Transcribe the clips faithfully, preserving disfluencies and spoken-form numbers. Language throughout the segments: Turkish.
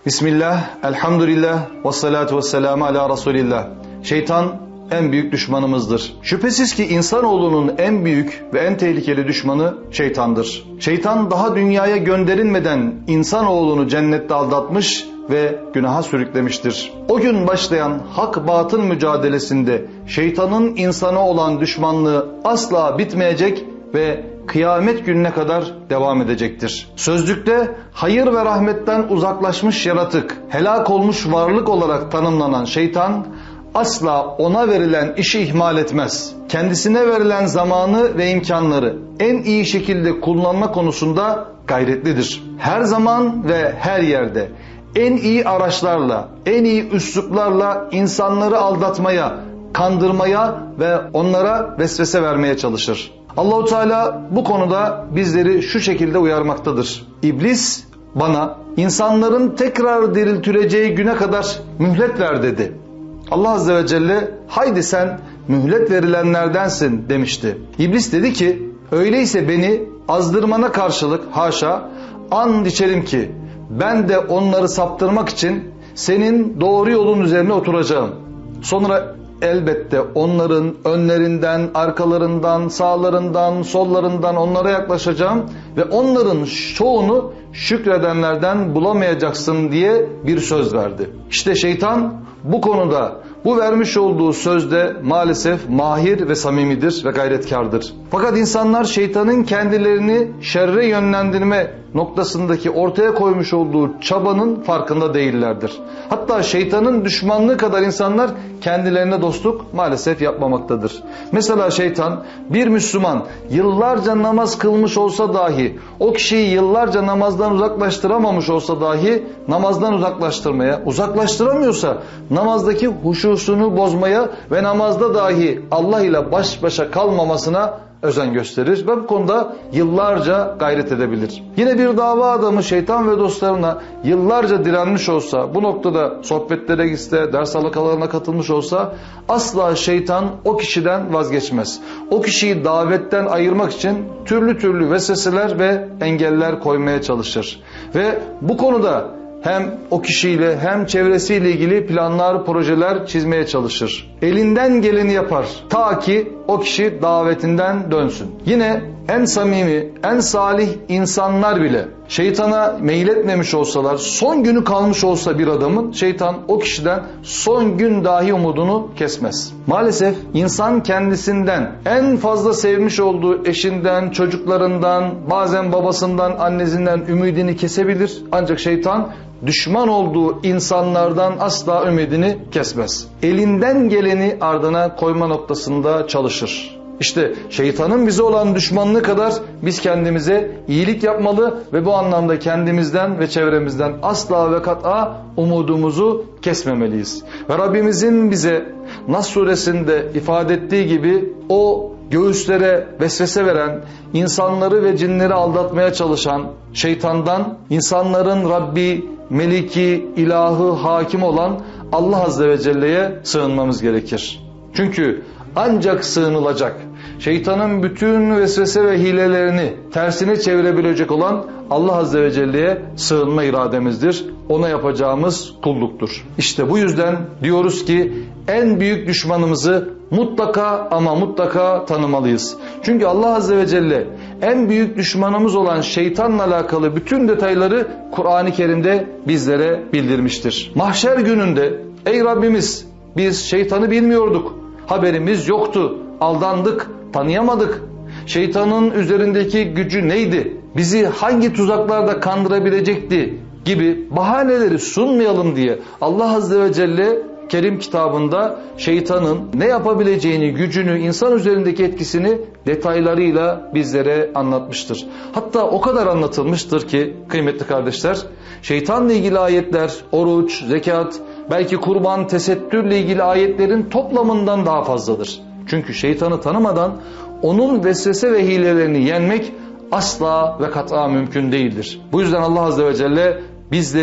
Bismillah, elhamdülillah, ve salatu ve selamu ala Resulillah. Şeytan en büyük düşmanımızdır. Şüphesiz ki insanoğlunun en büyük ve en tehlikeli düşmanı şeytandır. Şeytan daha dünyaya gönderilmeden insanoğlunu cennette aldatmış ve günaha sürüklemiştir. O gün başlayan hak-batıl mücadelesinde şeytanın insana olan düşmanlığı asla bitmeyecek ve kıyamet gününe kadar devam edecektir. Sözlükte hayır ve rahmetten uzaklaşmış yaratık, helak olmuş varlık olarak tanımlanan şeytan, asla ona verilen işi ihmal etmez. Kendisine verilen zamanı ve imkanları en iyi şekilde kullanma konusunda gayretlidir. Her zaman ve her yerde en iyi araçlarla, en iyi üsluplarla insanları aldatmaya, kandırmaya ve onlara vesvese vermeye çalışır. Allah-u Teala bu konuda bizleri şu şekilde uyarmaktadır. İblis bana insanların tekrar diriltüleceği güne kadar mühlet ver dedi. Allah Azze ve Celle haydi sen mühlet verilenlerdensin demişti. İblis dedi ki öyleyse beni azdırmana karşılık haşa and içerim ki ben de onları saptırmak için senin doğru yolun üzerine oturacağım. Sonra elbette onların önlerinden, arkalarından, sağlarından, sollarından onlara yaklaşacağım ve onların çoğunu şükredenlerden bulamayacaksın diye bir söz verdi. İşte şeytan bu konuda, bu vermiş olduğu sözde maalesef mahir ve samimidir ve gayretkardır. Fakat insanlar şeytanın kendilerini şerre yönlendirme noktasındaki ortaya koymuş olduğu çabanın farkında değillerdir. Hatta şeytanın düşmanlığı kadar insanlar kendilerine dostluk maalesef yapmamaktadır. Mesela şeytan bir Müslüman yıllarca namaz kılmış olsa dahi, o kişiyi yıllarca namazdan uzaklaştıramamış olsa dahi namazdan uzaklaştırmaya, uzaklaştıramıyorsa namazdaki huşusunu bozmaya ve namazda dahi Allah ile baş başa kalmamasına özen gösterir ve bu konuda yıllarca gayret edebilir. Yine bir dava adamı şeytan ve dostlarına yıllarca direnmiş olsa, bu noktada sohbetlere gitse, ders halakalarına katılmış olsa asla şeytan o kişiden vazgeçmez. O kişiyi davetten ayırmak için türlü türlü vesveseler ve engeller koymaya çalışır. Ve bu konuda hem o kişiyle hem çevresiyle ilgili planlar, projeler çizmeye çalışır. Elinden geleni yapar ta ki o kişi davetinden dönsün. Yine en samimi, en salih insanlar bile şeytana meyletmemiş olsalar, son günü kalmış olsa bir adamın, şeytan o kişiden son gün dahi umudunu kesmez. Maalesef insan kendisinden en fazla sevmiş olduğu eşinden, çocuklarından, bazen babasından, annesinden ümidini kesebilir. Ancak şeytan düşman olduğu insanlardan asla ümidini kesmez. Elinden geleni ardına koyma noktasında çalışır. İşte şeytanın bize olan düşmanlığı kadar biz kendimize iyilik yapmalı ve bu anlamda kendimizden ve çevremizden asla ve kat'a umudumuzu kesmemeliyiz. Ve Rabbimizin bize Nas suresinde ifade ettiği gibi o göğüslere vesvese veren, insanları ve cinleri aldatmaya çalışan şeytandan insanların Rabbi, Meliki, ilahı, hakim olan Allah Azze ve Celle'ye sığınmamız gerekir. Çünkü ancak sığınılacak, şeytanın bütün vesvese ve hilelerini tersine çevirebilecek olan Allah Azze ve Celle'ye sığınma irademizdir. Ona yapacağımız kulluktur. İşte bu yüzden diyoruz ki en büyük düşmanımızı mutlaka ama mutlaka tanımalıyız. Çünkü Allah Azze ve Celle en büyük düşmanımız olan şeytanla alakalı bütün detayları Kur'an-ı Kerim'de bizlere bildirmiştir. Mahşer gününde ey Rabbimiz biz şeytanı bilmiyorduk, haberimiz yoktu, aldandık, tanıyamadık. Şeytanın üzerindeki gücü neydi? Bizi hangi tuzaklarda kandırabilecekti? Gibi bahaneleri sunmayalım diye Allah Azze ve Celle Kerim kitabında şeytanın ne yapabileceğini, gücünü, insan üzerindeki etkisini detaylarıyla bizlere anlatmıştır. Hatta o kadar anlatılmıştır ki kıymetli kardeşler, şeytanla ilgili ayetler, oruç, zekat, belki kurban, tesettürle ilgili ayetlerin toplamından daha fazladır. Çünkü şeytanı tanımadan onun vesvese ve hilelerini yenmek asla ve kat'a mümkün değildir. Bu yüzden Allah Azze ve Celle bizleri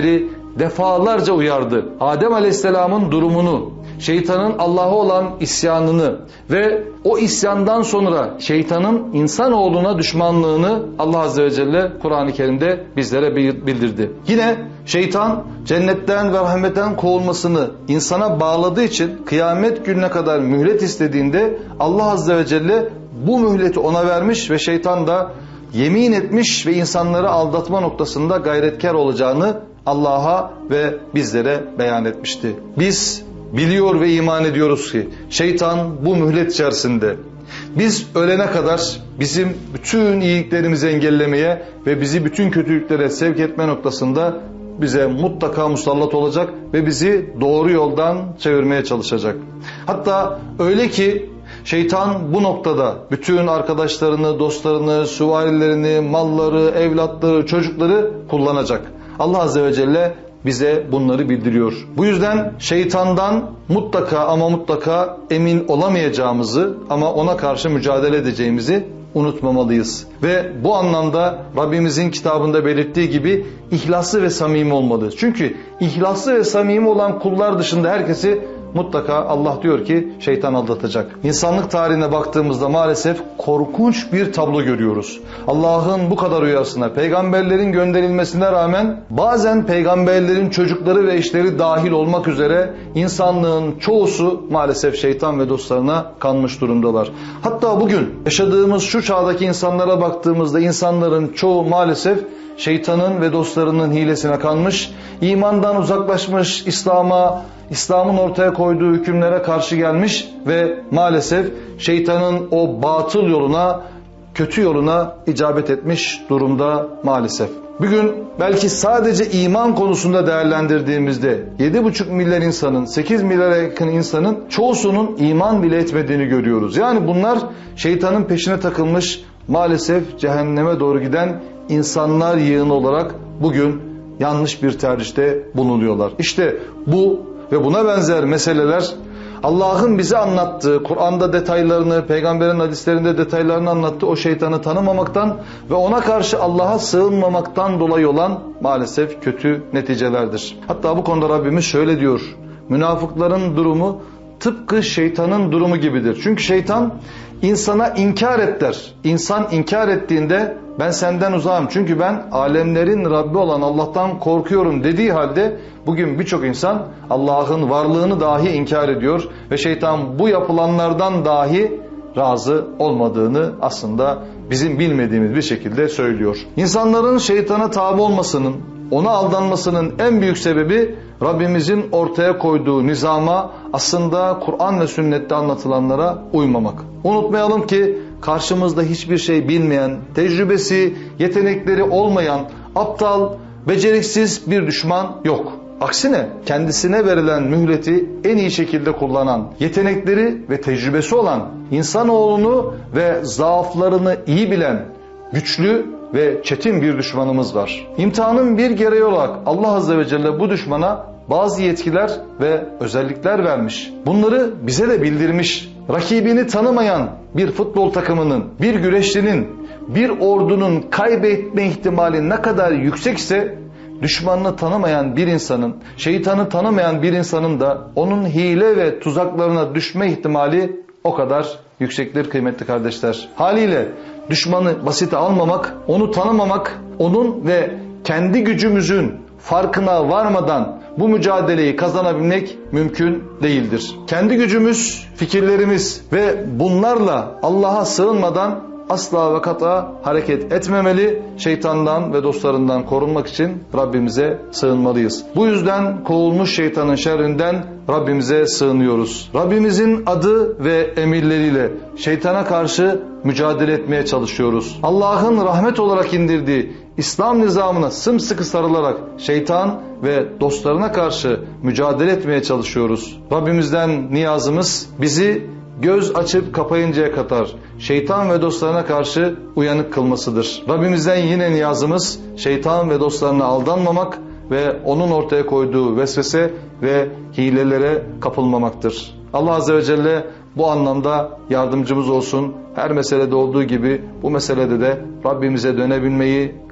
defalarca uyardı. Adem Aleyhisselam'ın durumunu, şeytanın Allah'a olan isyanını ve o isyandan sonra şeytanın insanoğluna düşmanlığını Allah Azze ve Celle Kur'an-ı Kerim'de bizlere bildirdi. Yine şeytan cennetten ve rahmetten kovulmasını insana bağladığı için kıyamet gününe kadar mühlet istediğinde Allah Azze ve Celle bu mühleti ona vermiş ve şeytan da yemin etmiş ve insanları aldatma noktasında gayretkar olacağını Allah'a ve bizlere beyan etmişti. Biz biliyor ve iman ediyoruz ki şeytan bu mühlet içerisinde biz ölene kadar bizim bütün iyiliklerimizi engellemeye ve bizi bütün kötülüklere sevk etme noktasında bize mutlaka musallat olacak ve bizi doğru yoldan çevirmeye çalışacak. Hatta öyle ki şeytan bu noktada bütün arkadaşlarını, dostlarını, süvarilerini, malları, evlatları, çocukları kullanacak. Allah Azze ve Celle bize bunları bildiriyor. Bu yüzden şeytandan mutlaka ama mutlaka emin olamayacağımızı ama ona karşı mücadele edeceğimizi unutmamalıyız. Ve bu anlamda Rabbimizin kitabında belirttiği gibi ihlaslı ve samimi olmalıyız. Çünkü ihlaslı ve samimi olan kullar dışında herkesi mutlaka Allah diyor ki şeytan aldatacak. İnsanlık tarihine baktığımızda maalesef korkunç bir tablo görüyoruz. Allah'ın bu kadar uyarısına, peygamberlerin gönderilmesine rağmen bazen peygamberlerin çocukları ve eşleri dahil olmak üzere insanlığın çoğusu maalesef şeytan ve dostlarına kanmış durumdalar. Hatta bugün yaşadığımız şu çağdaki insanlara baktığımızda insanların çoğu maalesef şeytanın ve dostlarının hilesine kanmış, imandan uzaklaşmış, İslam'a, İslam'ın ortaya koyduğu hükümlere karşı gelmiş ve maalesef şeytanın o batıl yoluna, kötü yoluna icabet etmiş durumda maalesef. Bugün belki sadece iman konusunda değerlendirdiğimizde yedi buçuk milyar insanın, sekiz milyara yakın insanın çoğusunun iman bile etmediğini görüyoruz. Yani bunlar şeytanın peşine takılmış, maalesef cehenneme doğru giden insanlar yığını olarak bugün yanlış bir tercihte bulunuyorlar. İşte bu ve buna benzer meseleler Allah'ın bize anlattığı, Kur'an'da detaylarını, peygamberin hadislerinde detaylarını anlattığı o şeytanı tanımamaktan ve ona karşı Allah'a sığınmamaktan dolayı olan maalesef kötü neticelerdir. Hatta bu konuda Rabbimiz şöyle diyor: münafıkların durumu tıpkı şeytanın durumu gibidir. Çünkü şeytan insana inkar et der. İnsan inkar ettiğinde ben senden uzağım çünkü ben alemlerin Rabbi olan Allah'tan korkuyorum dediği halde bugün birçok insan Allah'ın varlığını dahi inkar ediyor ve şeytan bu yapılanlardan dahi razı olmadığını aslında bizim bilmediğimiz bir şekilde söylüyor. İnsanların şeytana tabi olmasının, ona aldanmasının en büyük sebebi Rabbimizin ortaya koyduğu nizama, aslında Kur'an ve sünnette anlatılanlara uymamak. Unutmayalım ki karşımızda hiçbir şey bilmeyen, tecrübesi, yetenekleri olmayan, aptal, beceriksiz bir düşman yok. Aksine kendisine verilen mühleti en iyi şekilde kullanan, yetenekleri ve tecrübesi olan, insanoğlunu ve zaaflarını iyi bilen, güçlü ve çetin bir düşmanımız var. İmtihanın bir gereği olarak Allah Azze ve Celle bu düşmana bazı yetkiler ve özellikler vermiş. Bunları bize de bildirmiş. Rakibini tanımayan bir futbol takımının, bir güreşçinin, bir ordunun kaybetme ihtimali ne kadar yüksekse, düşmanını tanımayan bir insanın, şeytanı tanımayan bir insanın da onun hile ve tuzaklarına düşme ihtimali o kadar yüksektir kıymetli kardeşler. Haliyle düşmanı basite almamak, onu tanımamak, onun ve kendi gücümüzün farkına varmadan bu mücadeleyi kazanabilmek mümkün değildir. Kendi gücümüz, fikirlerimiz ve bunlarla Allah'a sığınmadan asla ve kata hareket etmemeli, şeytandan ve dostlarından korunmak için Rabbimize sığınmalıyız. Bu yüzden kovulmuş şeytanın şerrinden Rabbimize sığınıyoruz. Rabbimizin adı ve emirleriyle şeytana karşı mücadele etmeye çalışıyoruz. Allah'ın rahmet olarak indirdiği İslam nizamına sımsıkı sarılarak şeytan ve dostlarına karşı mücadele etmeye çalışıyoruz. Rabbimizden niyazımız bizi göz açıp kapayıncaya kadar şeytan ve dostlarına karşı uyanık kılmasıdır. Rabbimizden yine niyazımız şeytan ve dostlarına aldanmamak ve onun ortaya koyduğu vesvese ve hilelere kapılmamaktır. Allah Azze ve Celle bu anlamda yardımcımız olsun. Her meselede olduğu gibi bu meselede de Rabbimize dönebilmeyi,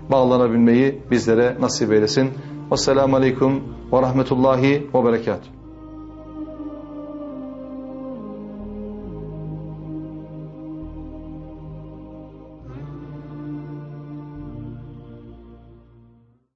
bağlanabilmeyi bizlere nasip eylesin. Vesselamu Aleyküm ve Rahmetullahi ve Berekatuhu.